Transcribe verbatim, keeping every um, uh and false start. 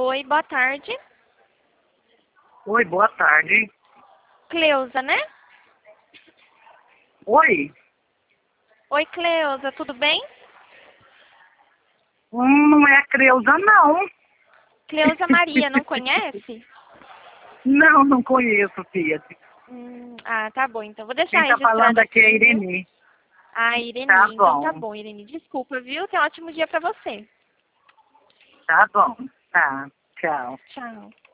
Oi, boa tarde. Oi, boa tarde. Cleusa, né? Oi? Oi, Cleusa, tudo bem? Hum, não é a Creuza, não. Cleusa Maria, não conhece? Não, não conheço, Fiat. Hum, ah, tá bom, então vou Quem deixar tá falando registrado aqui é a aqui, viu? Irene. Ah, Tá Irene, então tá bom, bom, Irene. Desculpa, viu? Tenha um ótimo dia pra você. tá bom. Tá, tchau. Tchau.